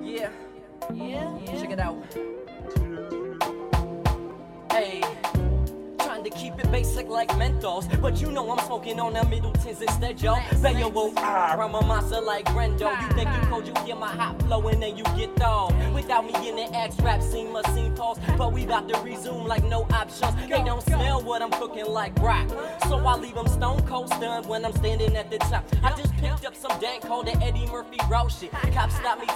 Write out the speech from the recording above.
Yeah, check it out. Hey, trying to keep it basic like Mentos, but you know I'm smoking on the Middletons instead, yo. Bayo, I'm a monster like Brendo. You think you cold, you hear my hot flow and then you get down. Without me in the X rap scene, must seem pause, but we about to resume like no options. They don't smell what I'm cooking like rock, so I leave them stone cold stunned when I'm standing at the top. I just picked up some dank called the Eddie Murphy raw shit. Cops stop me